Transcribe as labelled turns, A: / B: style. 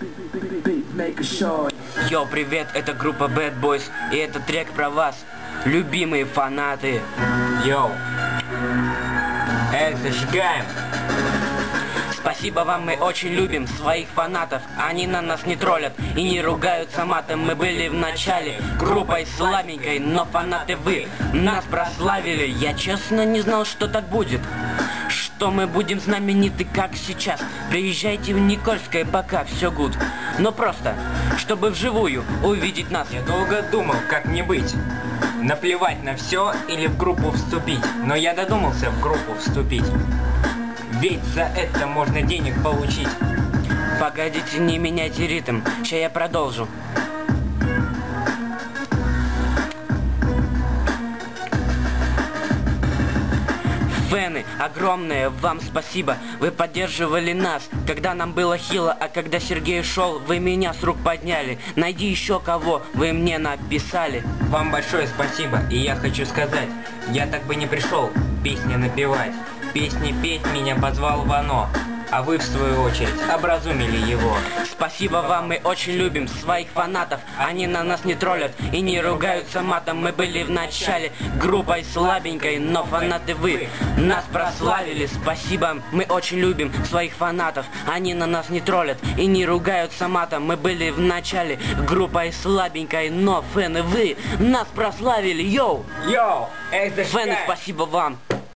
A: Йоу, привет, это группа Bad Boys, и это трек про вас, любимые фанаты.
B: Йоу, зажигаем.
A: Спасибо вам, мы очень любим своих фанатов. Они на нас не троллят и не ругаются матом. Мы были в начале группой слабенькой, но фанаты вы нас прославили. Я честно не знал, что так будет, что мы будем знамениты, как сейчас. Приезжайте в Никольское, пока все гуд. Но просто, чтобы вживую увидеть нас.
B: Я долго думал, как мне быть. Наплевать на все или в группу вступить. Но я додумался в группу вступить. Ведь за это можно денег получить.
A: Погодите, не меняйте ритм, ща я продолжу. Фэны, огромное вам спасибо. Вы поддерживали нас, когда нам было хило. А когда Сергей ушел, вы меня с рук подняли. Найди еще кого, вы мне написали.
B: Вам большое спасибо, и я хочу сказать, я так бы не пришел песни напевать. Песни петь меня позвал Вано, а вы в свою очередь образумили его.
A: Спасибо вам, мы очень любим своих фанатов. Они на нас не троллят и не ругаются матом. Мы были в начале группой слабенькой, но фанаты вы нас прославили. Спасибо, мы очень любим своих фанатов. Они на нас не троллят и не ругаются матом. Мы были в начале группой слабенькой, но фэны вы нас прославили. Йоу!
B: Йоу!
A: Фэны, спасибо вам.